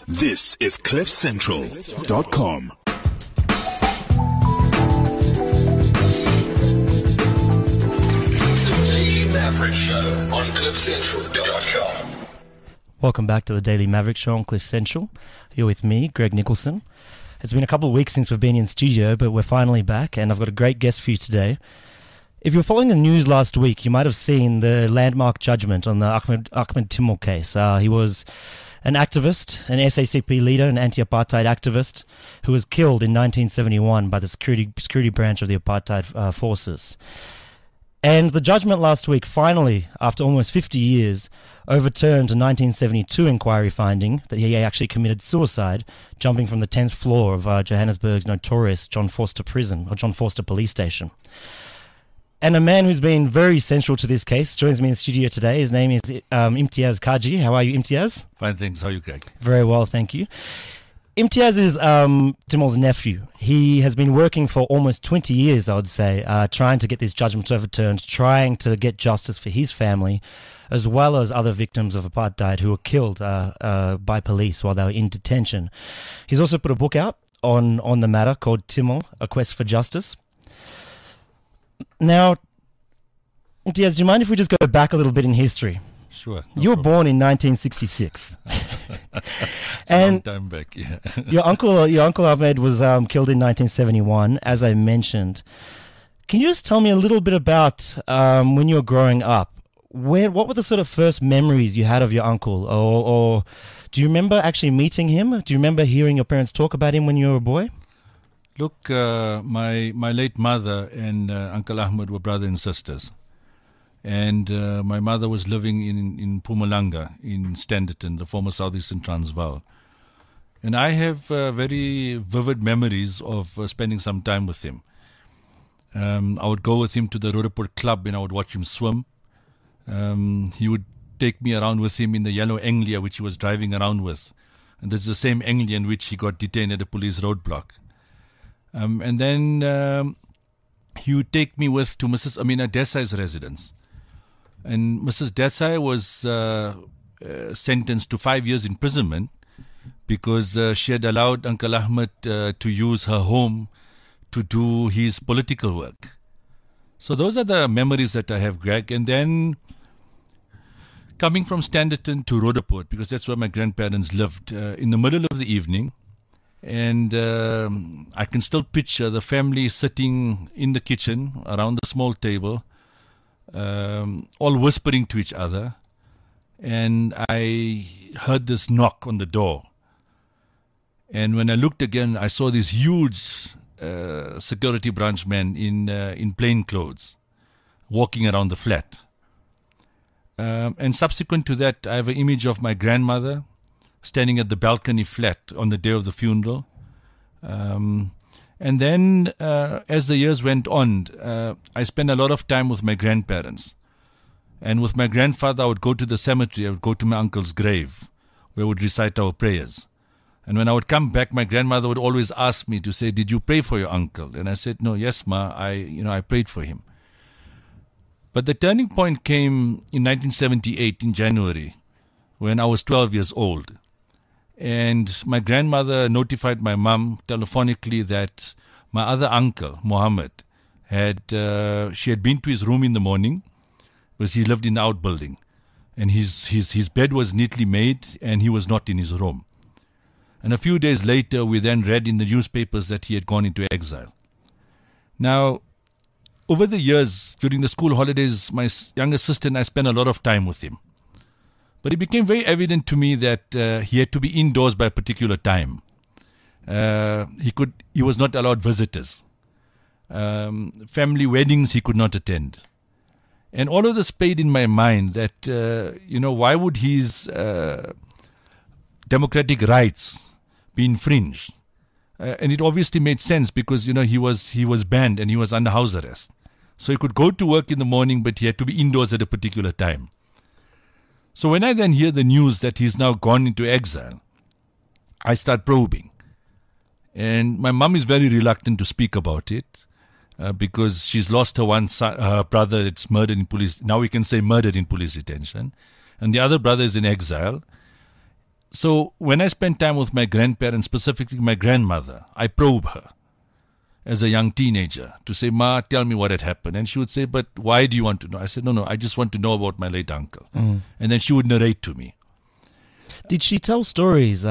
This is CliffCentral.com. The Daily Maverick Show on CliffCentral.com. Welcome back to the Daily Maverick Show on Cliff Central. You're with me, Greg Nicholson. It's been a couple of weeks since we've been in studio, but we're finally back, and I've got a great guest for you today. If you were following the news last week, you might have seen the landmark judgment on the Ahmed Timur case. He was an activist, an SACP leader, an anti-apartheid activist who was killed in 1971 by the security branch of the apartheid forces. And the judgment last week finally, after almost 50 years, overturned a 1972 inquiry finding that he actually committed suicide, jumping from the 10th floor of Johannesburg's notorious John Vorster prison, or John Vorster police station. And a man who's been very central to this case joins me in the studio today. His name is Imtiaz Kaji. How are you, Imtiaz? Fine, thanks. How are you, Greg? Very well, thank you. Imtiaz is Timur's nephew. He has been working for almost 20 years, I would say, trying to get this judgment overturned, trying to get justice for his family, as well as other victims of apartheid who were killed by police while they were in detention. He's also put a book out on the matter called Timur, A Quest for Justice. Now, Imtiaz, do you mind if we just go back a little bit in history? Sure. You were born in 1966. And a long time back, yeah. your uncle Ahmed was killed in 1971, as I mentioned. Can you just tell me a little bit about when you were growing up? What were the sort of first memories you had of your uncle? Or do you remember actually meeting him? Do you remember hearing your parents talk about him when you were a boy? Look, my late mother and Uncle Ahmed were brother and sisters. And my mother was living in Mpumalanga, in Standerton, the former southeastern Transvaal. And I have very vivid memories of spending some time with him. I would go with him to the Roodepoort Club and I would watch him swim. He would take me around with him in the yellow Anglia, which he was driving around with. And this is the same Anglia in which he got detained at a police roadblock. And then he would take me to Mrs. Amina Desai's residence. And Mrs. Desai was sentenced to 5 years imprisonment because she had allowed Uncle Ahmed to use her home to do his political work. So those are the memories that I have, Greg. And then coming from Standerton to Roodepoort, because that's where my grandparents lived, in the middle of the evening, and I can still picture the family sitting in the kitchen around the small table, all whispering to each other. And I heard this knock on the door. And when I looked again, I saw this huge security branch man in plain clothes walking around the flat. And subsequent to that, I have an image of my grandmother standing at the balcony flat on the day of the funeral. And then as the years went on, I spent a lot of time with my grandparents. And with my grandfather, I would go to the cemetery. I would go to my uncle's grave, where we would recite our prayers. And when I would come back, my grandmother would always ask me to say, "Did you pray for your uncle?" And I said, "No, yes, Ma, I prayed for him." But the turning point came in 1978 in January, when I was 12 years old. And my grandmother notified my mom telephonically that my other uncle, Mohammed, she had been to his room in the morning, because he lived in the outbuilding. And his bed was neatly made, and he was not in his room. And a few days later, we then read in the newspapers that he had gone into exile. Now, over the years, during the school holidays, my younger sister and I spent a lot of time with him. But it became very evident to me that he had to be indoors by a particular time. He was not allowed visitors. Family weddings he could not attend. And all of this played in my mind that, why would his democratic rights be infringed? And it obviously made sense because, he was banned and he was under house arrest. So he could go to work in the morning, but he had to be indoors at a particular time. So when I then hear the news that he's now gone into exile, I start probing. And my mom is very reluctant to speak about it because she's lost her one son, her brother. It's murdered in police. Now we can say murdered in police detention. And the other brother is in exile. So when I spend time with my grandparents, specifically my grandmother, I probe her as a young teenager to say, Ma, tell me what had happened. And she would say, but why do you want to know? I said, no, I just want to know about my late uncle. And then she would narrate to me. Did she tell stories?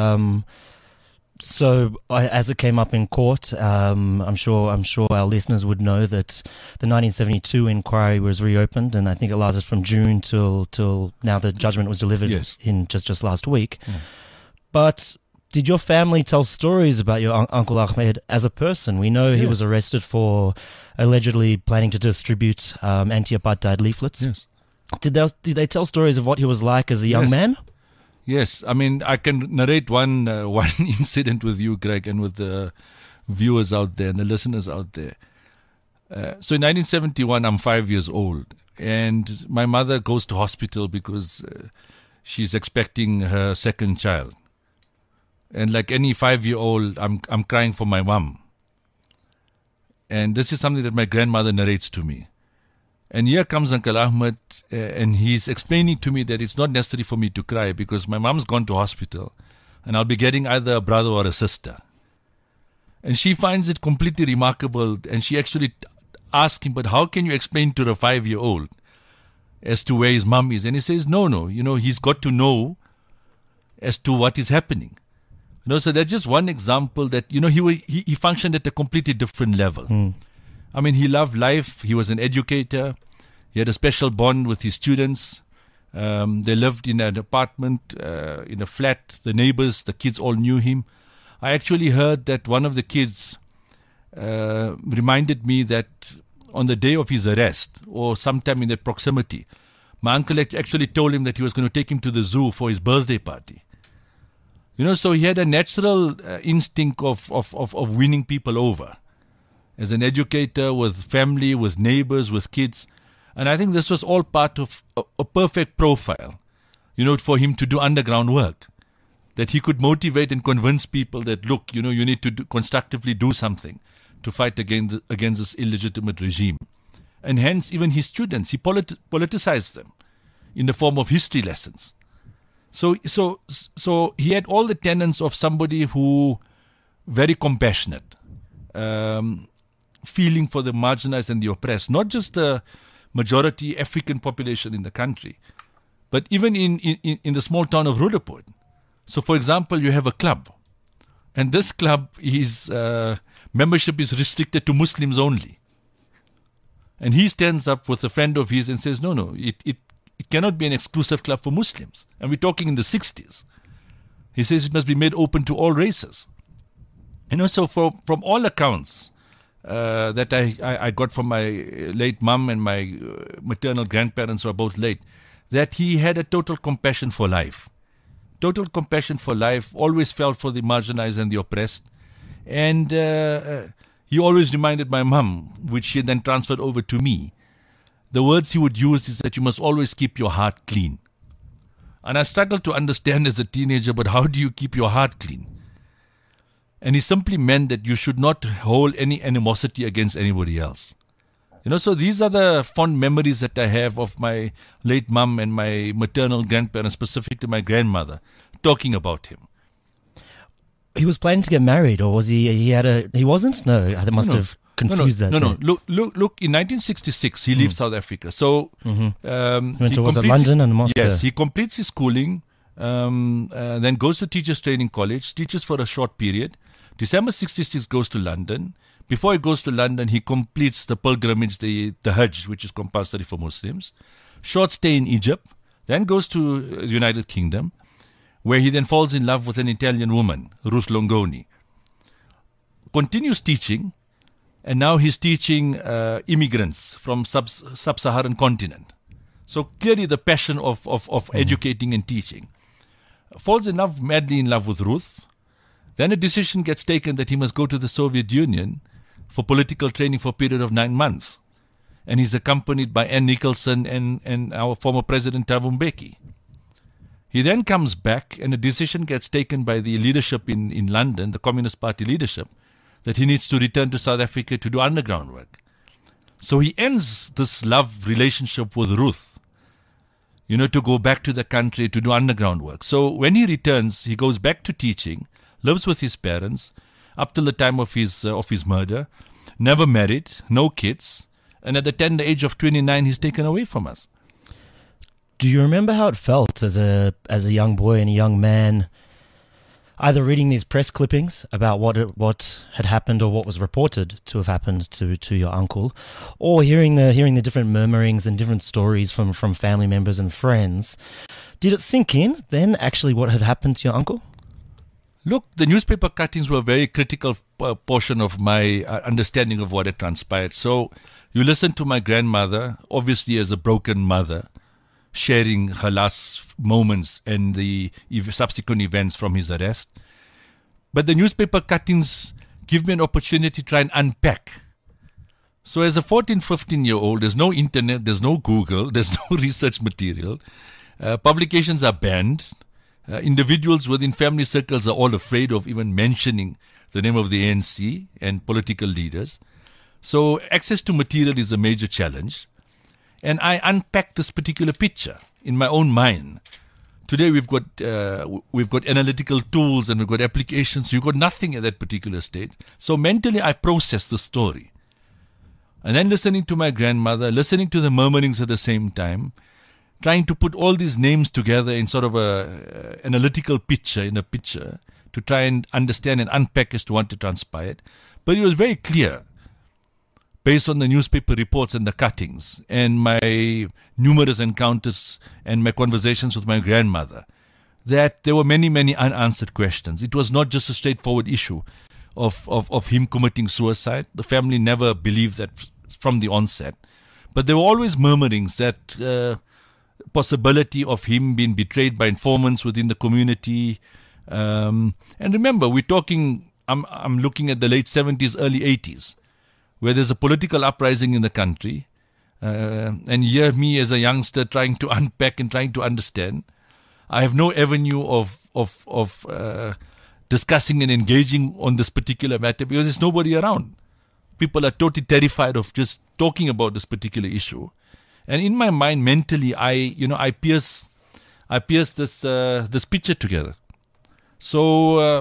As it came up in court, I'm sure our listeners would know that the 1972 inquiry was reopened, and I think it lasted from June till now. The judgment was delivered in just last week. But did your family tell stories about your Uncle Ahmed as a person? We know he was arrested for allegedly planning to distribute anti-apartheid leaflets. Yes. Did they tell stories of what he was like as a young man? Yes, I mean, I can narrate one incident with you, Greg, and with the viewers out there and the listeners out there. So in 1971, I'm 5 years old, and my mother goes to hospital because she's expecting her second child. And like any 5-year-old, I'm crying for my mom. And this is something that my grandmother narrates to me. And here comes Uncle Ahmed, and he's explaining to me that it's not necessary for me to cry because my mom's gone to hospital, and I'll be getting either a brother or a sister. And she finds it completely remarkable, and she actually asked him, but how can you explain to the 5-year-old as to where his mom is? And he says, no, he's got to know as to what is happening. So that's just one example that, he functioned at a completely different level. I mean, he loved life. He was an educator. He had a special bond with his students. They lived in an apartment, in a flat. The neighbors, the kids all knew him. I actually heard that one of the kids reminded me that on the day of his arrest or sometime in that proximity, my uncle actually told him that he was going to take him to the zoo for his birthday party. So he had a natural instinct of winning people over. As an educator, with family, with neighbors, with kids. And I think this was all part of a perfect profile, for him to do underground work. That he could motivate and convince people that, look, you need to constructively do something to fight against this illegitimate regime. And hence, even his students, he politicized them in the form of history lessons. So he had all the tenets of somebody who, very compassionate, feeling for the marginalized and the oppressed, not just the majority African population in the country, but even in the small town of Roodepoort. So, for example, you have a club, and this club membership is restricted to Muslims only. And he stands up with a friend of his and says, no, it cannot be an exclusive club for Muslims. And we're talking in the 60s. He says it must be made open to all races. So from all accounts, that I got from my late mum and my maternal grandparents who are both late, that he had a total compassion for life. Total compassion for life, always felt for the marginalized and the oppressed. And he always reminded my mum, which she then transferred over to me, the words he would use is that you must always keep your heart clean. And I struggled to understand as a teenager, but how do you keep your heart clean? And he simply meant that you should not hold any animosity against anybody else. So these are the fond memories that I have of my late mum and my maternal grandparents, specific to my grandmother, talking about him. He was planning to get married, or was he? He wasn't. No, I must have confused that. No. Look. In 1966, he leaves South Africa. So went to London and Moscow. Yes, he completes his schooling, then goes to Teachers Training College, teaches for a short period. December 66 goes to London. Before he goes to London, he completes the pilgrimage, the Hajj, which is compulsory for Muslims. Short stay in Egypt, then goes to the United Kingdom, where he then falls in love with an Italian woman, Ruth Longoni. Continues teaching, and now he's teaching immigrants from sub-Saharan continent. So clearly the passion of educating and teaching. Falls madly in love with Ruth. Then a decision gets taken that he must go to the Soviet Union for political training for a period of 9 months. And he's accompanied by Ann Nicholson and our former president, Thabo Mbeki. He then comes back, and a decision gets taken by the leadership in London, the Communist Party leadership, that he needs to return to South Africa to do underground work. So he ends this love relationship with Ruth, to go back to the country to do underground work. So when he returns, he goes back to teaching, lives with his parents up till the time of his murder, never married, no kids, and at the tender age of 29, he's taken away from us. Do you remember how it felt as a young boy and a young man, either reading these press clippings about what had happened or what was reported to have happened to your uncle, or hearing the different murmurings and different stories from family members and friends? Did it sink in then actually what had happened to your uncle? Look, the newspaper cuttings were a very critical portion of my understanding of what had transpired. So you listen to my grandmother, obviously as a broken mother, sharing her last moments and the subsequent events from his arrest. But the newspaper cuttings give me an opportunity to try and unpack. So as a 14, 15-year-old, there's no internet, there's no Google, there's no research material. Publications are banned. Individuals within family circles are all afraid of even mentioning the name of the ANC and political leaders. So access to material is a major challenge. And I unpacked this particular picture in my own mind. Today we've got analytical tools and we've got applications. You've got nothing at that particular stage. So mentally I processed the story. And then listening to my grandmother, listening to the murmurings at the same time, trying to put all these names together in sort of a analytical picture, to try and understand and unpack as to what had transpired. But it was very clear, based on the newspaper reports and the cuttings and my numerous encounters and my conversations with my grandmother, that there were many, many unanswered questions. It was not just a straightforward issue of him committing suicide. The family never believed that from the onset. But there were always murmurings that possibility of him being betrayed by informants within the community. And remember, we're talking, I'm looking at the late 70s, early 80s, where there's a political uprising in the country. And here me as a youngster trying to unpack and trying to understand. I have no avenue of discussing and engaging on this particular matter because there's nobody around. People are totally terrified of just talking about this particular issue. And in my mind, mentally, I pierce this picture together. So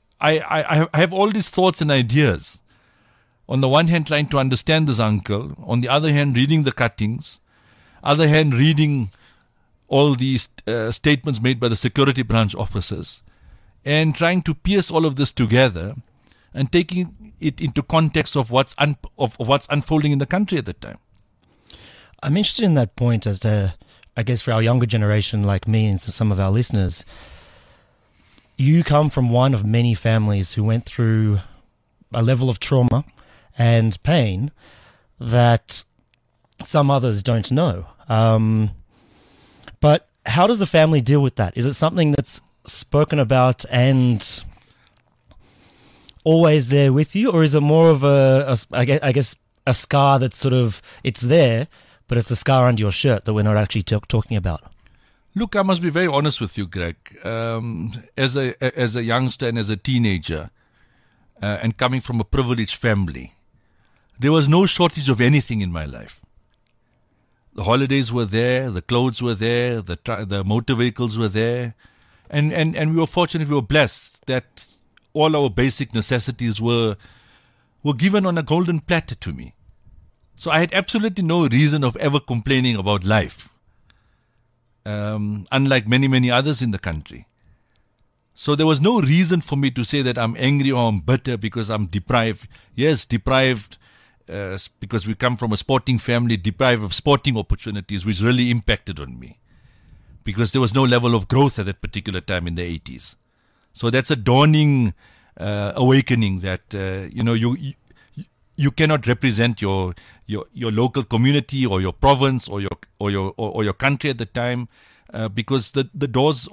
I have all these thoughts and ideas. On the one hand, trying to understand this uncle. On the other hand, reading the cuttings. Other hand, reading all these statements made by the security branch officers, and trying to piece all of this together and taking it into context of what's unfolding in the country at the time. I'm interested in that point as to, I guess, for our younger generation like me and some of our listeners, you come from one of many families who went through a level of trauma and pain that some others don't know. But how does the family deal with that? Is it something that's spoken about and always there with you, or is it more of I guess a scar that's sort of, it's there, but it's a scar under your shirt that we're not actually talking about? Look, I must be very honest with you, Greg. As a youngster and as a teenager, and coming from a privileged family, there was no shortage of anything in my life. The holidays were there, the clothes were there, the motor vehicles were there, and we were fortunate, we were blessed that all our basic necessities were given on a golden platter to me. So I had absolutely no reason of ever complaining about life, unlike many, many others in the country. So there was no reason for me to say that I'm angry or I'm bitter because I'm deprived. Yes, deprived because we come from a sporting family, deprived of sporting opportunities, which really impacted on me because there was no level of growth at that particular time in the 80s. So that's a dawning awakening that, you cannot represent your local community or your province or your country at the time because the doors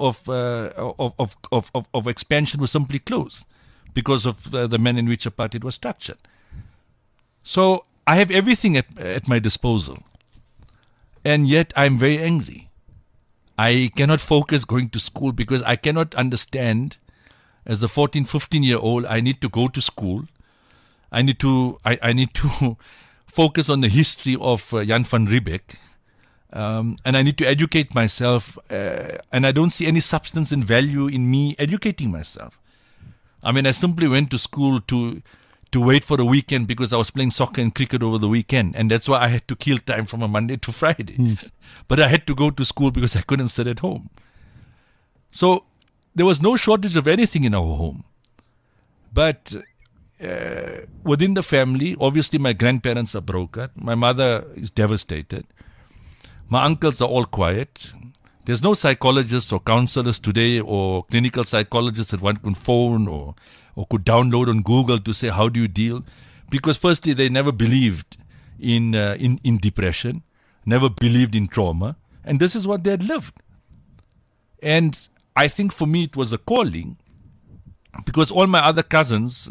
of expansion were simply closed because of the manner in which apartheid was structured. So I have everything at my disposal, and yet I'm very angry. I cannot focus going to school because I cannot understand. As a 14, 15-year-old, I need to go to school. I need to focus on the history of Jan van Riebeeck. and I need to educate myself, and I don't see any substance and value in me educating myself. I mean, I simply went to school to wait for a weekend because I was playing soccer and cricket over the weekend, and that's why I had to kill time from a Monday to Friday. But I had to go to school because I couldn't sit at home. So there was no shortage of anything in our home. But within the family, obviously my grandparents are broken. My mother is devastated. My uncles are all quiet. There's no psychologists or counselors today or clinical psychologists that one can phone or could download on Google to say, how do you deal? Because firstly, they never believed in depression, never believed in trauma. And this is what they had lived. And I think for me, it was a calling because all my other cousins,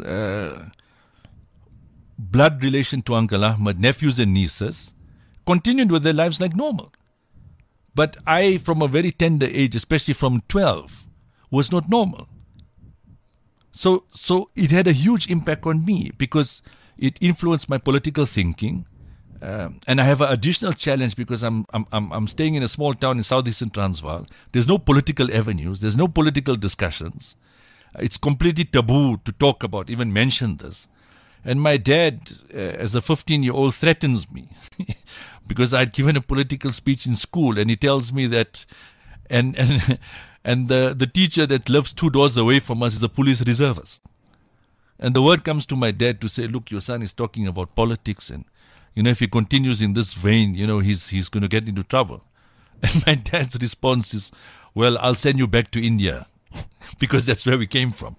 blood relation to Uncle Ahmed, nephews and nieces, continued with their lives like normal. But I, from a very tender age, especially from 12, was not normal. So it had a huge impact on me because it influenced my political thinking. And I have an additional challenge because I'm staying in a small town in southeastern Transvaal. There's no political avenues. There's no political discussions. It's completely taboo to talk about, even mention this. And my dad, as a 15-year-old, threatens me because I'd given a political speech in school, and he tells me that, and the teacher that lives 2 doors away from us is a police reservist. And the word comes to my dad to say, look, your son is talking about politics, and if he continues in this vein, he's going to get into trouble. And my dad's response is, well, I'll send you back to India because that's where we came from.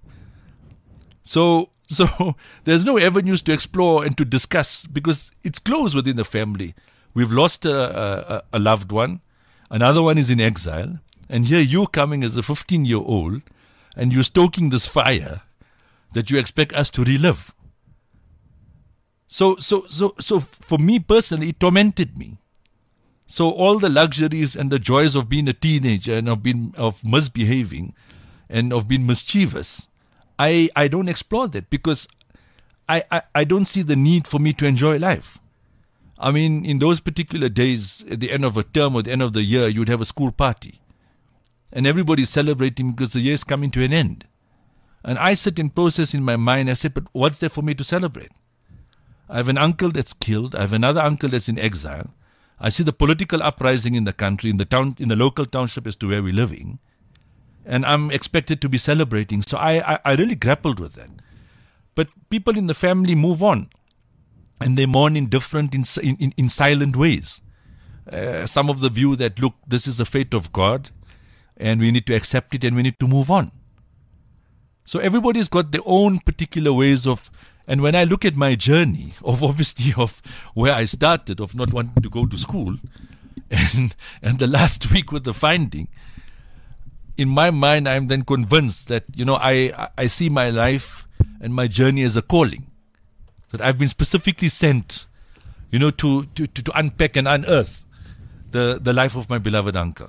So there's no avenues to explore and to discuss because it's closed within the family. We've lost a loved one. Another one is in exile. And here you coming as a 15-year-old and you're stoking this fire that you expect us to relive. So for me personally, it tormented me. So all the luxuries and the joys of being a teenager and of misbehaving and of being mischievous, I don't explore that because I don't see the need for me to enjoy life. I mean, in those particular days, at the end of a term or the end of the year, you'd have a school party. And everybody's celebrating because the year is coming to an end. And I sit and process in my mind, I say, but what's there for me to celebrate? I have an uncle that's killed. I have another uncle that's in exile. I see the political uprising in the country, in the local township as to where we're living. And I'm expected to be celebrating. So I really grappled with that. But people in the family move on. And they mourn in different, in silent ways. Some of the view that, look, this is the fate of God. And we need to accept it and we need to move on. So everybody's got their own particular ways of, and when I look at my journey of obviously of where I started, of not wanting to go to school, and the last week with the finding, in my mind I'm then convinced that, I see my life and my journey as a calling. That I've been specifically sent, to unpack and unearth the life of my beloved uncle.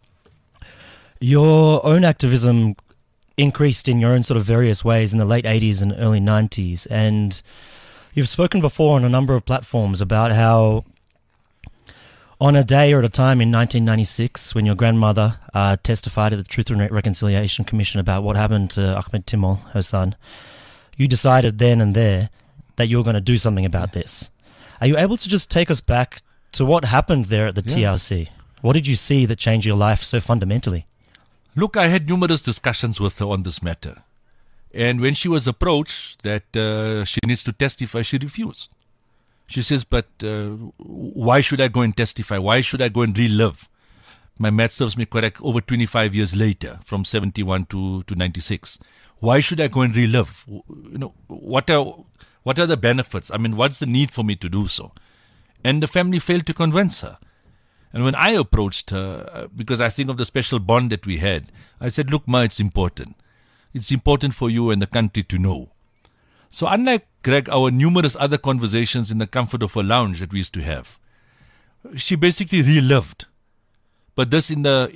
Your own activism increased in your own sort of various ways in the late 80s and early 90s. And you've spoken before on a number of platforms about how on a day or at a time in 1996 when your grandmother testified at the Truth and Reconciliation Commission about what happened to Ahmed Timol, her son, you decided then and there that you were going to do something about this. Are you able to just take us back to what happened there at the TRC? What did you see that changed your life so fundamentally? Look, I had numerous discussions with her on this matter. And when she was approached that she needs to testify, she refused. She says, but why should I go and testify? Why should I go and relive? My math serves me correct, over 25 years later, from 71 to 96. Why should I go and relive? What are the benefits? I mean, what's the need for me to do so? And the family failed to convince her. And when I approached her, because I think of the special bond that we had, I said, look, Ma, it's important. It's important for you and the country to know. So unlike Greg, our numerous other conversations in the comfort of a lounge that we used to have, she basically relived. But this in a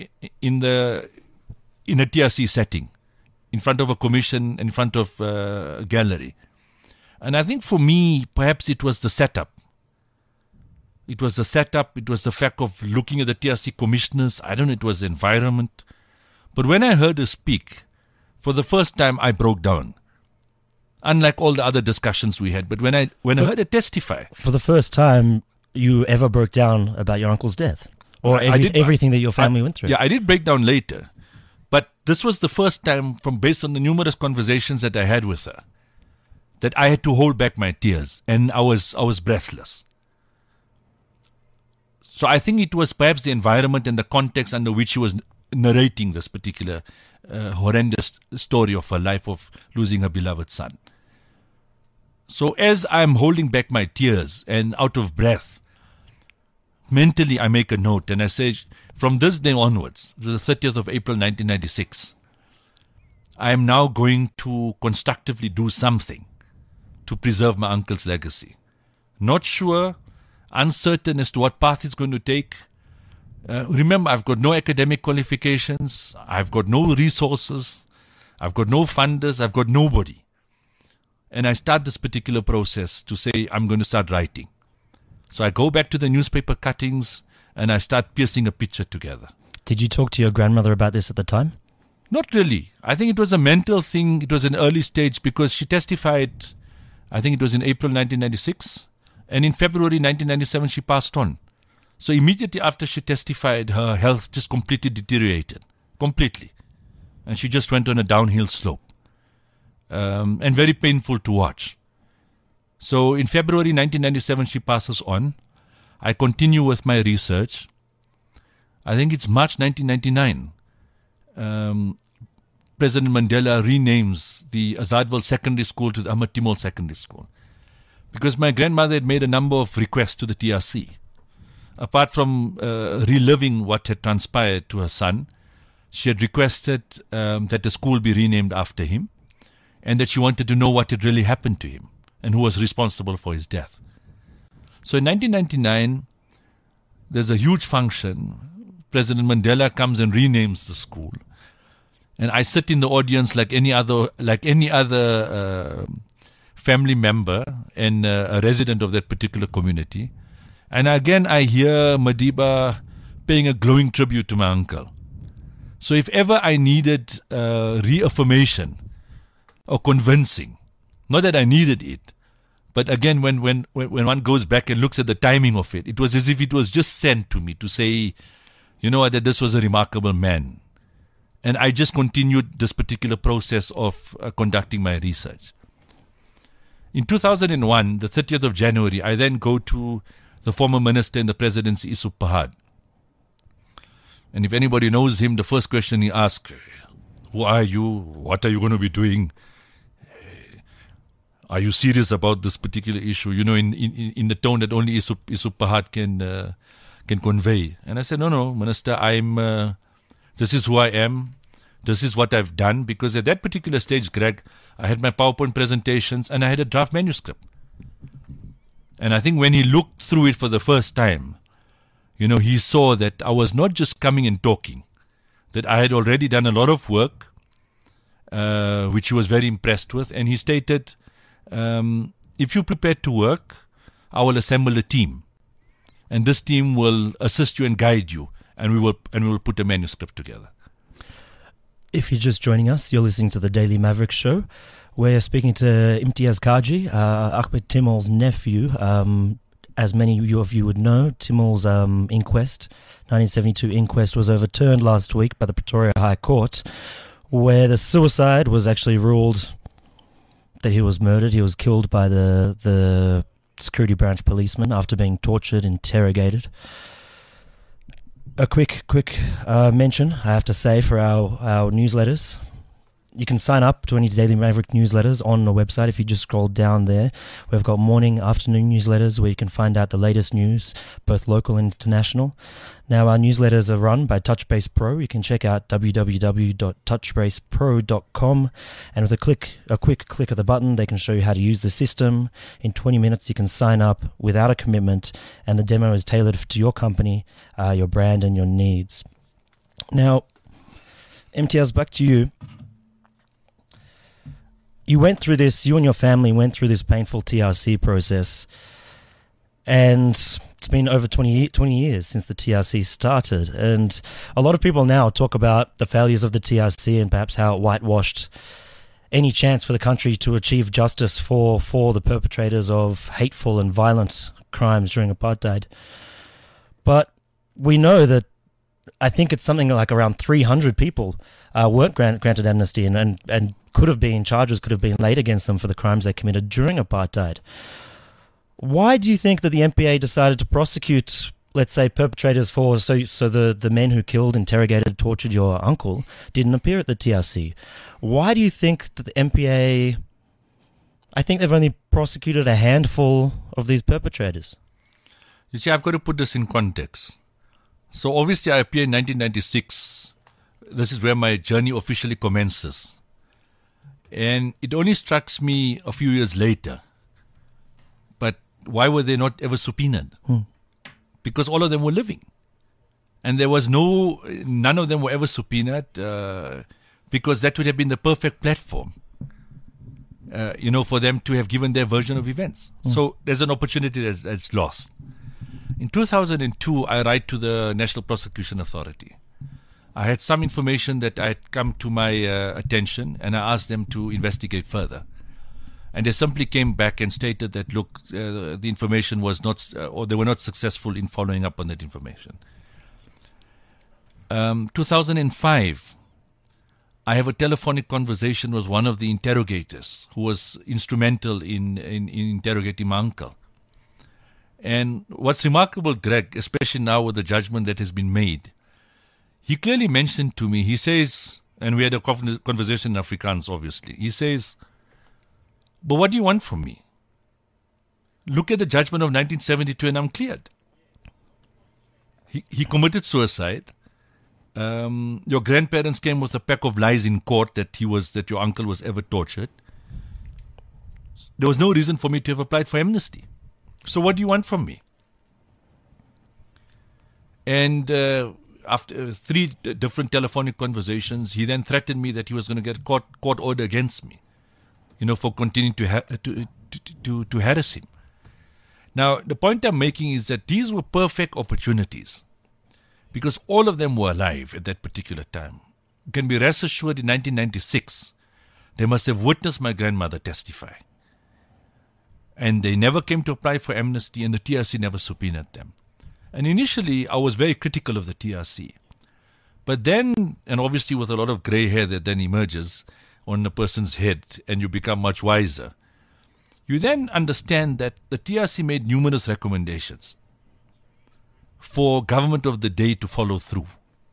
TRC setting, in front of a commission, in front of a gallery. And I think for me, perhaps it was the setup. It was the setup. It was the fact of looking at the TRC commissioners. I don't know, it was the environment. But when I heard her speak, for the first time, I broke down. Unlike all the other discussions we had. But when I heard her testify. For the first time you ever broke down about your uncle's death? Or everything that your family went through? Yeah, I did break down later. But this was the first time, based on the numerous conversations that I had with her, that I had to hold back my tears. And I was breathless. So I think it was perhaps the environment and the context under which she was narrating this particular horrendous story of her life of losing her beloved son. So as I'm holding back my tears and out of breath, mentally I make a note and I say, from this day onwards, it was the 30th of April 1996, I am now going to constructively do something to preserve my uncle's legacy. Not sure, uncertain as to what path it's going to take. Remember, I've got no academic qualifications. I've got no resources. I've got no funders. I've got nobody. And I start this particular process to say, I'm going to start writing. So I go back to the newspaper cuttings and I start piecing a picture together. Did you talk to your grandmother about this at the time? Not really. I think it was a mental thing. It was an early stage because she testified, I think it was in April 1996. And in February 1997, she passed on. So immediately after she testified, her health just completely deteriorated. Completely. And she just went on a downhill slope. And very painful to watch. So in February 1997, she passes on. I continue with my research. I think it's March 1999. President Mandela renames the Azadville Secondary School to the Ahmad Timol Secondary School. Because my grandmother had made a number of requests to the TRC. Apart from reliving what had transpired to her son, she had requested that the school be renamed after him and that she wanted to know what had really happened to him and who was responsible for his death. So in 1999, there's a huge function. President Mandela comes and renames the school. And I sit in the audience like any other family member and a resident of that particular community. And again, I hear Madiba paying a glowing tribute to my uncle. So if ever I needed reaffirmation or convincing, not that I needed it, but again, when one goes back and looks at the timing of it, it was as if it was just sent to me to say, you know what, that this was a remarkable man. And I just continued this particular process of conducting my research. In 2001, the 30th of January, I then go to the former minister in the presidency, Yusuf Pahad. And if anybody knows him, the first question he asks, who are you? What are you going to be doing? Are you serious about this particular issue? You know, in the tone that only Yusuf Pahad can convey. And I said, no, Minister, this is who I am. This is what I've done. Because at that particular stage, Greg, I had my PowerPoint presentations and I had a draft manuscript. And I think when he looked through it for the first time, you know, he saw that I was not just coming and talking, that I had already done a lot of work, which he was very impressed with. And he stated, if you're prepared to work, I will assemble a team. And this team will assist you and guide you. And we will put a manuscript together. If you're just joining us, you're listening to the Daily Maverick Show. We're speaking to Imtiaz Kaji, Ahmed Timol's nephew. As many of you would know, Timol's inquest, 1972 inquest, was overturned last week by the Pretoria High Court, where the suicide was actually ruled that he was murdered. He was killed by the security branch policeman after being tortured, interrogated. A quick mention, I have to say, for our newsletters. You can sign up to any Daily Maverick newsletters on the website if you just scroll down there. We've got morning, afternoon newsletters where you can find out the latest news, both local and international. Now, our newsletters are run by Touchbase Pro. You can check out www.touchbasepro.com, and with a quick click of the button, they can show you how to use the system. In 20 minutes, you can sign up without a commitment, and the demo is tailored to your company, your brand, and your needs. Now, MTS, back to you. You and your family went through this painful TRC process. And it's been over 20 years since the TRC started. And a lot of people now talk about the failures of the TRC and perhaps how it whitewashed any chance for the country to achieve justice for the perpetrators of hateful and violent crimes during apartheid. But we know that I think it's something like around 300 people weren't granted amnesty and charges could have been laid against them for the crimes they committed during apartheid. Why do you think that the MPA decided to prosecute, let's say, perpetrators so the men who killed, interrogated, tortured your uncle didn't appear at the TRC? Why do you think that the MPA, I think they've only prosecuted a handful of these perpetrators? You see, I've got to put this in context. So obviously I appear in 1996. This is where my journey officially commences. And it only strikes me a few years later. But why were they not ever subpoenaed? Because all of them were living. And there was none of them were ever subpoenaed because that would have been the perfect platform, for them to have given their version of events. So there's an opportunity that's lost. In 2002, I write to the National Prosecution Authority. I had some information that had come to my attention, and I asked them to investigate further. And they simply came back and stated that, look, the information was not, or they were not successful in following up on that information. 2005, I have a telephonic conversation with one of the interrogators who was instrumental in interrogating my uncle. And what's remarkable, Greg, especially now with the judgment that has been made, he clearly mentioned to me, he says, and we had a conversation in Afrikaans, obviously. He says, but what do you want from me? Look at the judgment of 1972 and I'm cleared. He committed suicide. Your grandparents came with a pack of lies in court that your uncle was ever tortured. There was no reason for me to have applied for amnesty. So what do you want from me? And after 3 different telephonic conversations, he then threatened me that he was going to get a court order against me, for continuing to harass him. Now, the point I'm making is that these were perfect opportunities because all of them were alive at that particular time. You can be rest assured in 1996, they must have witnessed my grandmother testify. And they never came to apply for amnesty, and the TRC never subpoenaed them. And initially, I was very critical of the TRC. But then, and obviously with a lot of grey hair that then emerges on a person's head, and you become much wiser, you then understand that the TRC made numerous recommendations for government of the day to follow through.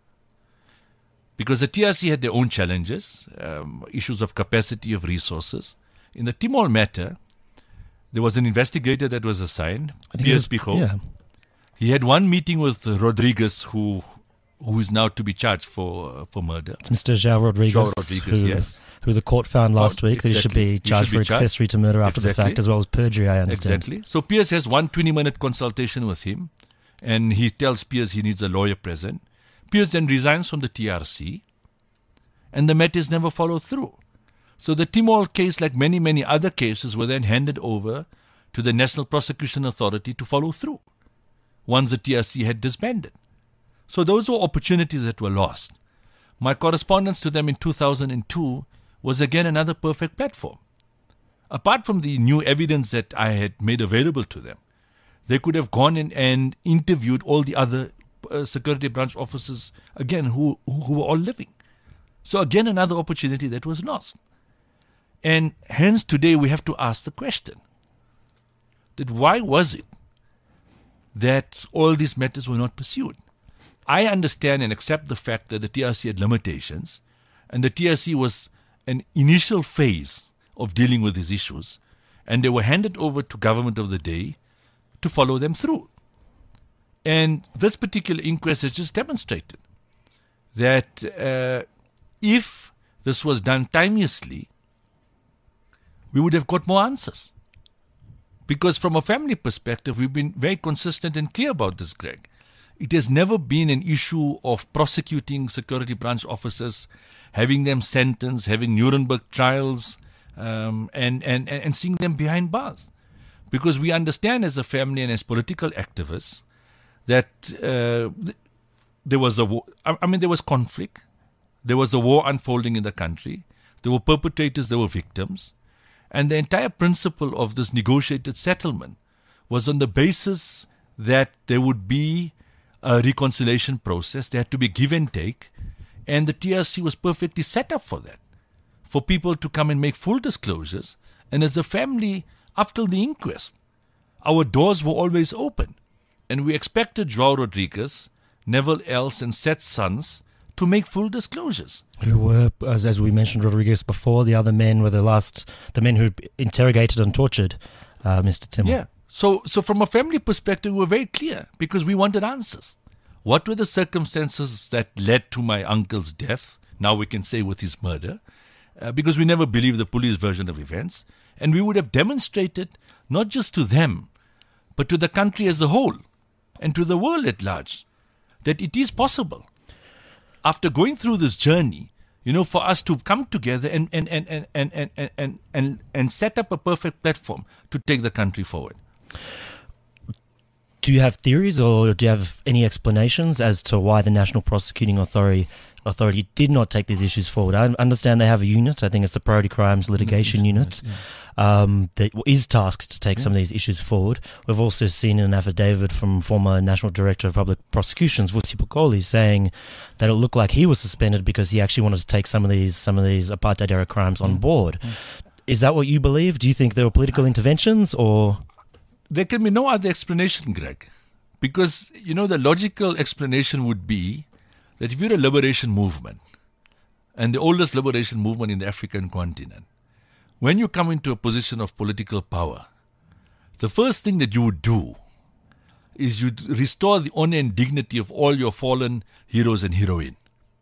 Because the TRC had their own challenges, issues of capacity, of resources. In the Timor matter, there was an investigator that was assigned, Piers Pichot. Yeah. He had one meeting with Rodriguez, who is now to be charged for murder. It's Mr. João Rodriguez, yes. Who the court found last week that he should be charged for accessory to murder after the fact, as well as perjury, I understand. Exactly. So Piers has one 20-minute consultation with him, and he tells Piers he needs a lawyer present. Piers then resigns from the TRC, and the matter is never followed through. So the Timor case, like many, many other cases, were then handed over to the National Prosecution Authority to follow through once the TRC had disbanded. So those were opportunities that were lost. My correspondence to them in 2002 was again another perfect platform. Apart from the new evidence that I had made available to them, they could have gone in and interviewed all the other security branch officers, again, who were all living. So again, another opportunity that was lost. And hence today we have to ask the question that why was it that all these matters were not pursued? I understand and accept the fact that the TRC had limitations, and the TRC was an initial phase of dealing with these issues, and they were handed over to government of the day to follow them through. And this particular inquest has just demonstrated that if this was done timeously, we would have got more answers. Because from a family perspective, we've been very consistent and clear about this, Greg. It has never been an issue of prosecuting security branch officers, having them sentenced, having Nuremberg trials, and seeing them behind bars. Because we understand as a family and as political activists that there was a war. I mean, there was conflict. There was a war unfolding in the country. There were perpetrators, there were victims. And the entire principle of this negotiated settlement was on the basis that there would be a reconciliation process. There had to be give and take. And the TRC was perfectly set up for that, for people to come and make full disclosures. And as a family, up till the inquest, our doors were always open. And we expected João Rodrigues, Neville Els, and Seth's sons to make full disclosures. Who were, as we mentioned, Rodrigues before, the other men were the men who interrogated and tortured Mr. Timor. Yeah. So from a family perspective, we were very clear because we wanted answers. What were the circumstances that led to my uncle's death? Now we can say with his murder, because we never believed the police version of events. And we would have demonstrated, not just to them, but to the country as a whole and to the world at large, that it is possible. After going through this journey, for us to come together and set up a perfect platform to take the country forward. Do you have theories or do you have any explanations as to why the National Prosecuting Authority did not take these issues forward? I understand they have a unit, I think it's the Priority Crimes Litigation Unit, that is tasked to take some of these issues forward. We've also seen an affidavit from former National Director of Public Prosecutions, Vusi Pokoli, saying that it looked like he was suspended because he actually wanted to take some of these apartheid-era crimes on board. Is that what you believe? Do you think there were political interventions or...? There can be no other explanation, Greg, because, the logical explanation would be that if you're a liberation movement, and the oldest liberation movement in the African continent, when you come into a position of political power, the first thing that you would do is you'd restore the honor and dignity of all your fallen heroes and heroines.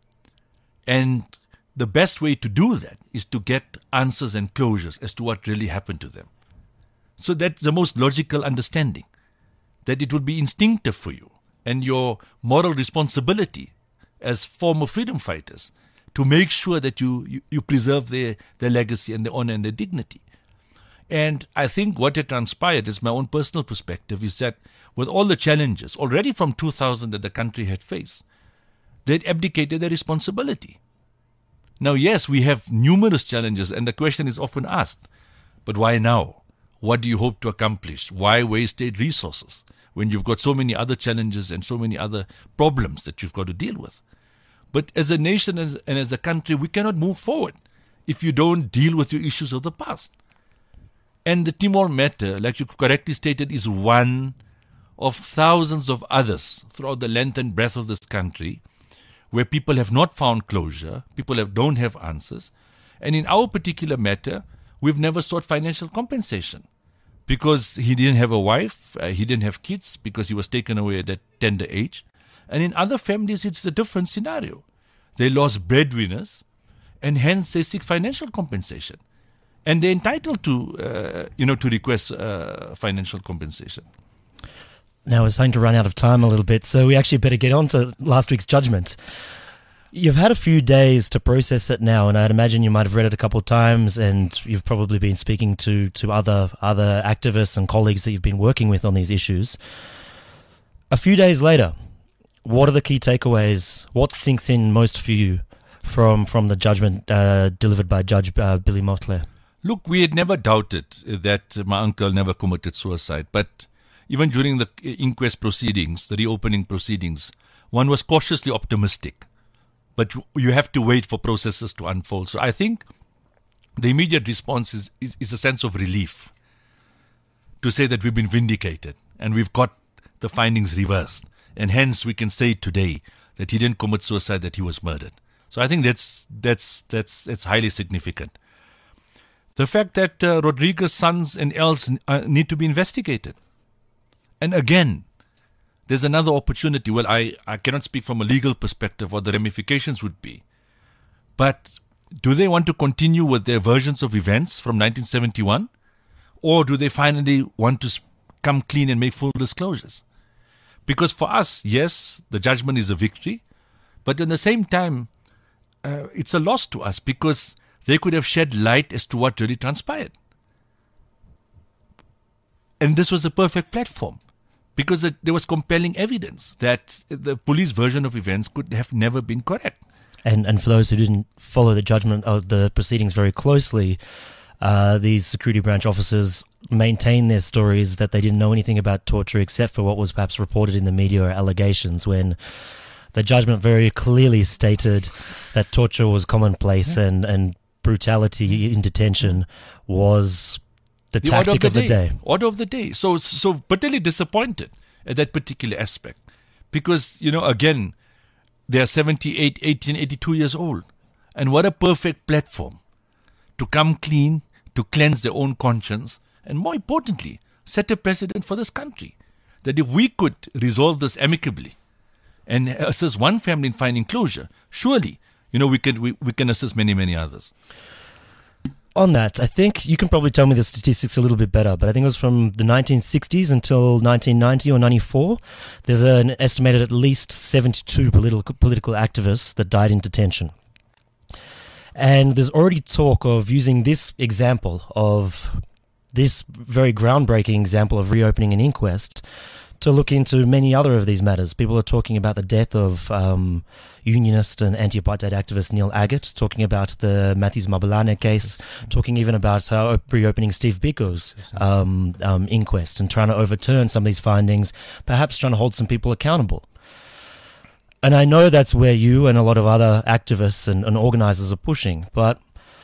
And the best way to do that is to get answers and closures as to what really happened to them. So that's the most logical understanding, that it would be instinctive for you and your moral responsibility as former freedom fighters to make sure that you preserve their legacy and their honor and their dignity. And I think what had transpired, is my own personal perspective, is that with all the challenges already from 2000 that the country had faced, they'd abdicated their responsibility. Now, yes, we have numerous challenges, and the question is often asked, but why now? What do you hope to accomplish? Why waste state resources when you've got so many other challenges and so many other problems that you've got to deal with? But as a nation and as a country, we cannot move forward if you don't deal with your issues of the past. And the Timor matter, like you correctly stated, is one of thousands of others throughout the length and breadth of this country where people have not found closure, don't have answers. And in our particular matter, we've never sought financial compensation because he didn't have a wife, he didn't have kids because he was taken away at that tender age. And in other families, it's a different scenario. They lost breadwinners and hence they seek financial compensation. And they're entitled to request financial compensation. Now we're starting to run out of time a little bit, so we actually better get on to last week's judgment. You've had a few days to process it now, and I'd imagine you might have read it a couple of times, and you've probably been speaking to other activists and colleagues that you've been working with on these issues. A few days later, what are the key takeaways? What sinks in most for you from the judgment delivered by Judge Billy Motley? Look, we had never doubted that my uncle never committed suicide, but even during the inquest proceedings, the reopening proceedings, one was cautiously optimistic. But you have to wait for processes to unfold. So I think the immediate response is a sense of relief to say that we've been vindicated and we've got the findings reversed. And hence we can say today that he didn't commit suicide, that he was murdered. So I think that's highly significant. The fact that Rodrigues' sons and Els need to be investigated. And again, there's another opportunity. Well, I cannot speak from a legal perspective what the ramifications would be. But do they want to continue with their versions of events from 1971? Or do they finally want to come clean and make full disclosures? Because for us, yes, the judgment is a victory. But at the same time, it's a loss to us because they could have shed light as to what really transpired. And this was a perfect platform because there was compelling evidence that the police version of events could have never been correct. And for those who didn't follow the judgment of the proceedings very closely, these security branch officers maintain their stories that they didn't know anything about torture except for what was perhaps reported in the media or allegations, when the judgment very clearly stated that torture was commonplace and brutality in detention was the tactic of the day. Order of the day. So bitterly disappointed at that particular aspect. Because, again, they are 78, 18, 82 years old. And what a perfect platform to come clean, to cleanse their own conscience, and more importantly, set a precedent for this country. That if we could resolve this amicably and assist one family in finding closure, surely, we can assist many, many others. On that, I think you can probably tell me the statistics a little bit better, but I think it was from the 1960s until 1990 or 94. There's an estimated at least 72 political activists that died in detention. And there's already talk of using this example of this very groundbreaking example of reopening an inquest to look into many other of these matters. People are talking about the death of unionist and anti-apartheid activist Neil Agate, talking about the Matthews Mabelane case, talking even about reopening Steve Biko's inquest and trying to overturn some of these findings, perhaps trying to hold some people accountable. And I know that's where you and a lot of other activists and organizers are pushing, but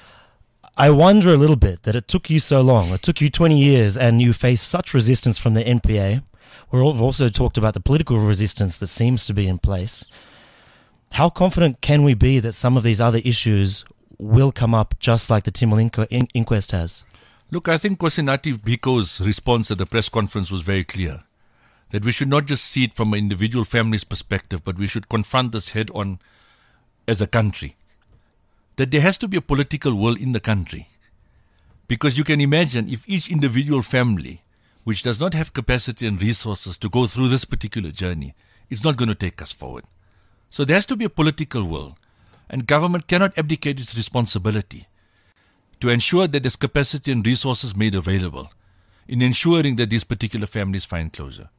I wonder a little bit that it took you so long. It took you 20 years and you faced such resistance from the NPA. We've also talked about the political resistance that seems to be in place. How confident can we be that some of these other issues will come up just like the Timol inquest has? Look, I think Nkosinathi Biko's response at the press conference was very clear. That we should not just see it from an individual family's perspective, but we should confront this head on as a country. That there has to be a political will in the country. Because you can imagine if each individual family, which does not have capacity and resources to go through this particular journey, it's not going to take us forward. So there has to be a political will. And government cannot abdicate its responsibility to ensure that there's capacity and resources made available in ensuring that these particular families find closure.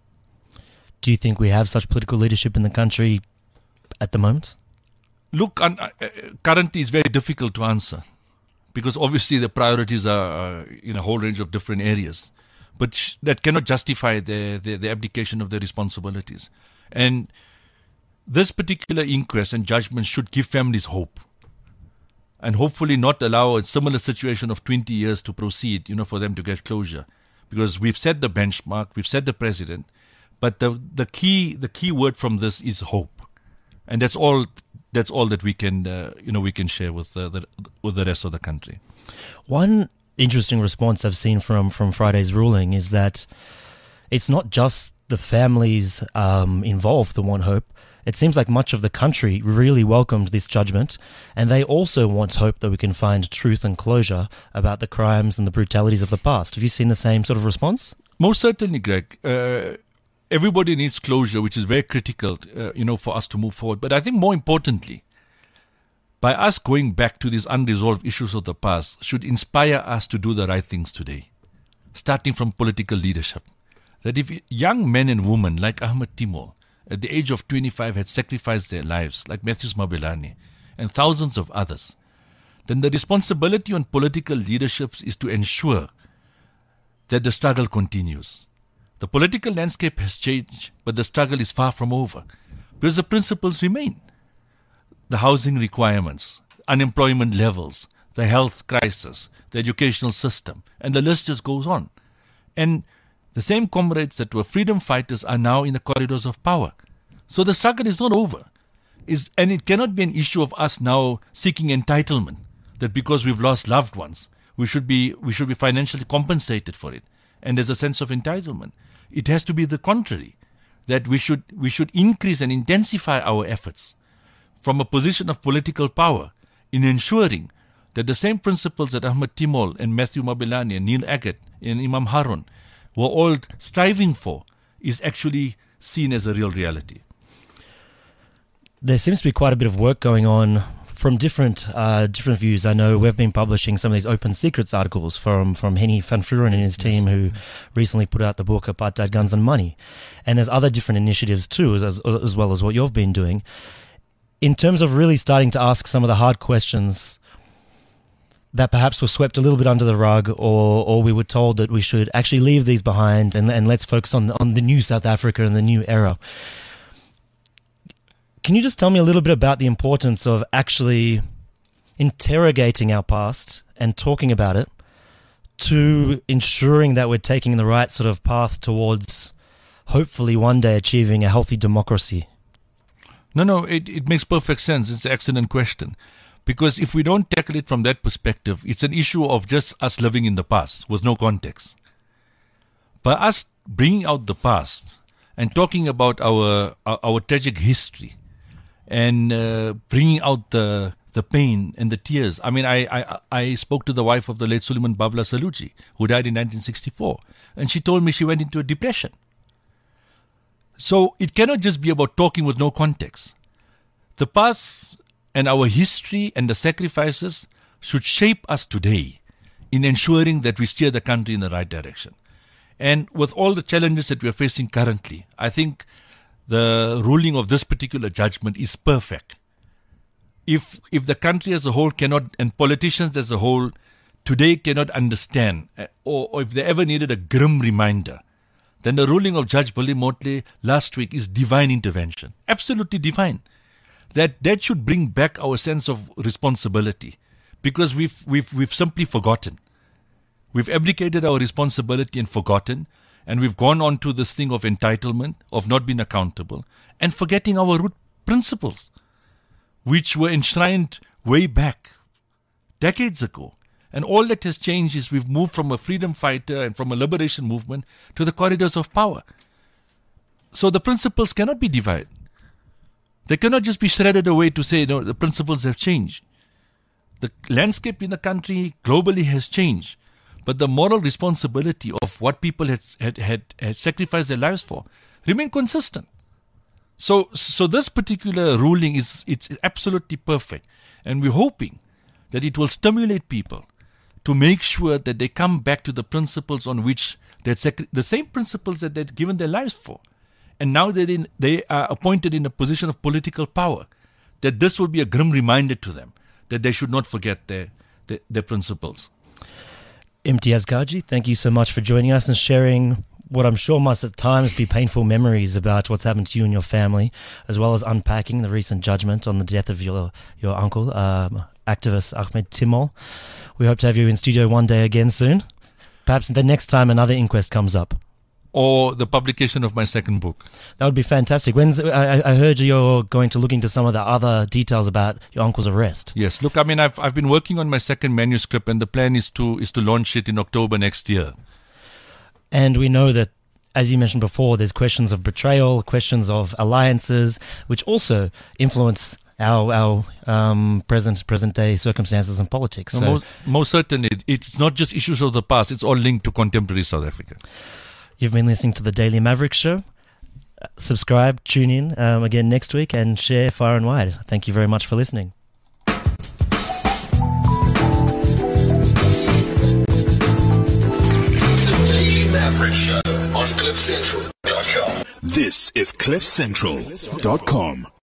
Do you think we have such political leadership in the country at the moment? Look, currently it's very difficult to answer because obviously the priorities are in a whole range of different areas. But that cannot justify the abdication of their responsibilities. And this particular inquest and judgment should give families hope. And hopefully not allow a similar situation of 20 years to proceed, for them to get closure. Because we've set the benchmark, we've set the precedent. But the key word from this is hope. And that's all that we can share with the rest of the country. One interesting response I've seen from Friday's ruling is that it's not just the families involved that want hope. It seems like much of the country really welcomed this judgment, and they also want hope that we can find truth and closure about the crimes and the brutalities of the past. Have you seen the same sort of response? Most certainly, Greg. Everybody needs closure, which is very critical, for us to move forward. But I think more importantly, by us going back to these unresolved issues of the past should inspire us to do the right things today, starting from political leadership. That if young men and women like Ahmed Timol, at the age of 25, had sacrificed their lives, like Matthews Mabelane, and thousands of others, then the responsibility on political leaderships is to ensure that the struggle continues. The political landscape has changed, but the struggle is far from over, because the principles remain. The housing requirements, unemployment levels, the health crisis, the educational system, and the list just goes on. And the same comrades that were freedom fighters are now in the corridors of power. So the struggle is not over. And it cannot be an issue of us now seeking entitlement, that because we've lost loved ones, we should be financially compensated for it. And there's a sense of entitlement. It has to be the contrary, that we should increase and intensify our efforts from a position of political power in ensuring that the same principles that Ahmed Timol and Matthew Mabelane and Neil Agate and Imam Harun were all striving for is actually seen as a real reality. There seems to be quite a bit of work going on from different views. I know we've been publishing some of these open secrets articles from Henny van Vuuren and his team, who recently put out the book Apartheid, Guns and Money. And there's other different initiatives too, as well as what you've been doing, in terms of really starting to ask some of the hard questions that perhaps were swept a little bit under the rug, or we were told that we should actually leave these behind and let's focus on the new South Africa and the new era. Can you just tell me a little bit about the importance of actually interrogating our past and talking about it to ensuring that we're taking the right sort of path towards hopefully one day achieving a healthy democracy? No, it makes perfect sense. It's an excellent question. Because if we don't tackle it from that perspective, it's an issue of just us living in the past with no context. By us bringing out the past and talking about our tragic history and bringing out the pain and the tears. I mean, I spoke to the wife of the late Suleiman Babla Saluji, who died in 1964, and she told me she went into a depression. So it cannot just be about talking with no context. The past and our history and the sacrifices should shape us today in ensuring that we steer the country in the right direction. And with all the challenges that we are facing currently, I think the ruling of this particular judgment is perfect. If the country as a whole cannot, and politicians as a whole today cannot understand, or if they ever needed a grim reminder, then the ruling of Judge Billy Motley last week is divine intervention. Absolutely divine. That should bring back our sense of responsibility, because we've simply forgotten. We've abdicated our responsibility and forgotten, and we've gone on to this thing of entitlement, of not being accountable, and forgetting our root principles, which were enshrined way back, decades ago. And all that has changed is we've moved from a freedom fighter and from a liberation movement to the corridors of power. So the principles cannot be divided. They cannot just be shredded away to say, no, the principles have changed. The landscape in the country globally has changed, but the moral responsibility of what people had sacrificed their lives for remain consistent. So this particular ruling it's absolutely perfect, and we're hoping that it will stimulate people to make sure that they come back to the principles on which the same principles that they'd given their lives for. And now they are appointed in a position of political power, that this will be a grim reminder to them that they should not forget their principles. Imtiaz Kaji, thank you so much for joining us and sharing what I'm sure must at times be painful memories about what's happened to you and your family, as well as unpacking the recent judgment on the death of your uncle, activist Ahmed Timol. We hope to have you in studio one day again soon. Perhaps the next time another inquest comes up. Or the publication of my second book. That would be fantastic. I heard you're going to look into some of the other details about your uncle's arrest. Yes. Look, I mean, I've been working on my second manuscript, and the plan is to launch it in October next year. And we know that, as you mentioned before, there's questions of betrayal, questions of alliances, which also influence our present day circumstances and politics. So, most certainly, it's not just issues of the past; it's all linked to contemporary South Africa. You've been listening to the Daily Maverick Show. Subscribe, tune in again next week, and share far and wide. Thank you very much for listening. The Daily Maverick Show on CliffCentral.com. This is CliffCentral.com.